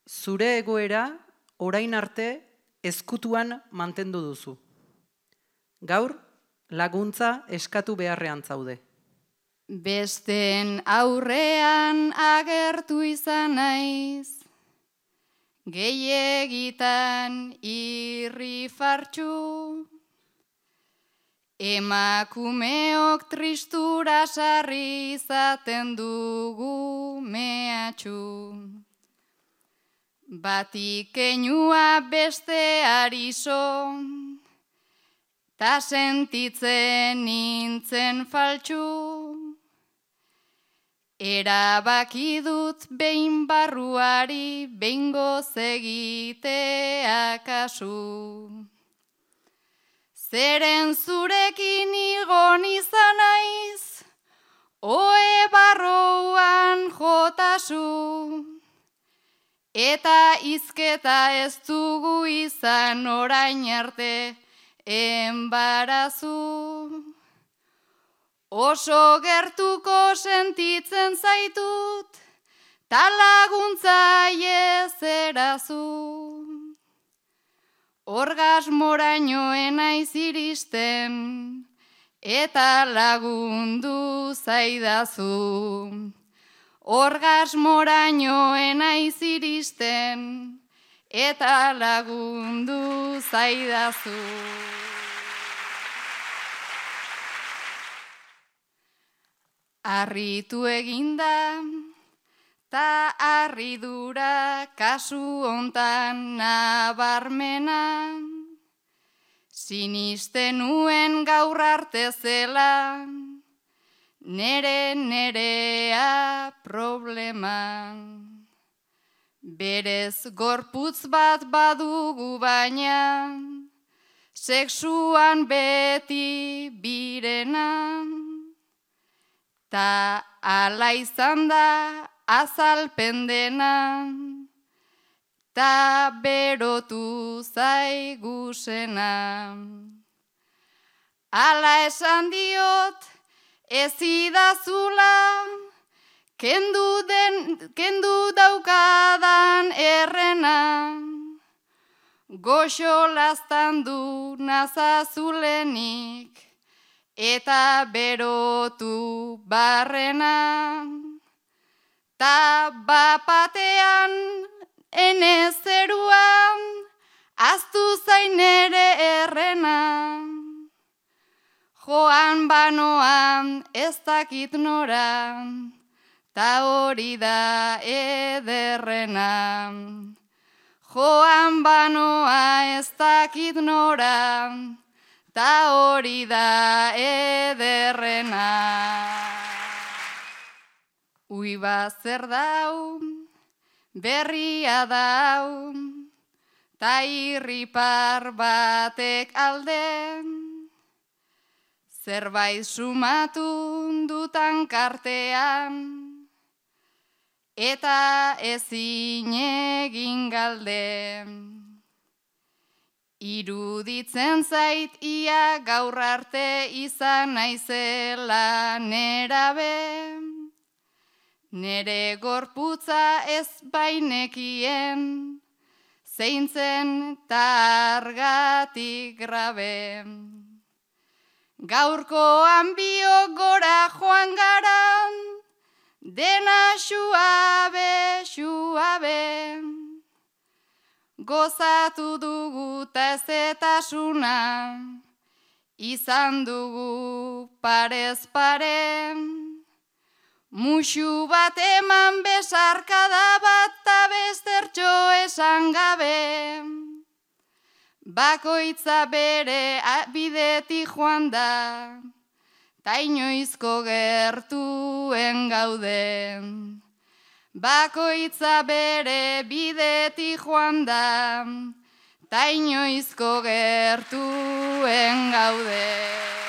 zure egoera orain arte ezkutuan mantendu duzu. Gaur laguntza eskatu beharrean zaude. Besteen aurrean agertu izan naiz, gehiagitan irrifartxu, emakumeok tristura sarri izaten dugu mehatxu. Batik keinua besteari so, ta sentitzen nintzen faltxu. Erabaki dut behin barruari behingoz egitea kasu. Zeren zurekin igon izan naiz, ohe barroan jotasu. Eta hizketa ez dugu izan orain arte enbarazu. Oso gertuko sentitzen zaitut, ta laguntzaile zerazu. Orgasmoraino naiz iristen, eta lagundu zaidazu. Orgasmoraino naiz iristen, eta lagundu zaidazu. Harritu eginda, ta harridura kasu hontan nabarmena. Sinisten nuen gaur arte zela, nerea problema. Berez gorputz bat badugu baina, sexuan beti birena. Ta ala izan da azalpen dena, ta berotu zaigusena. Ala esan diot ez idazula, kendu daukadan errena. Goxo laztandu nazazulenik, eta berotu barrena. Ta bapatean ene zeruan, aztu zain ere errena. Joan banoan ez dakit nora, ta hori da ederrena. Joan banoa ez dakit nora, ta hori da ederrena. Uiba zer dau, berria dau, ta irripar batek alde. Zerbait sumatu dutan kartean, eta ezin egin galde. Iruditzen zait ia gaur arte izan naizela nerabe. Nere gorputza ez bainekien, zeintzen targatik grabe. Gaurkoan biok gora joan gara, dena xuabe, xuabe. Gozatu dugu ta ezetasuna, izan dugu parez pare. Muxu bat eman besarkada bat ta beztertxo esan gabe. Bakoitza bere bidetik joan da, ta inoizko gertuen gaude. Bakoitza bere bidetik joan da, ta inoizko gertuen gaude.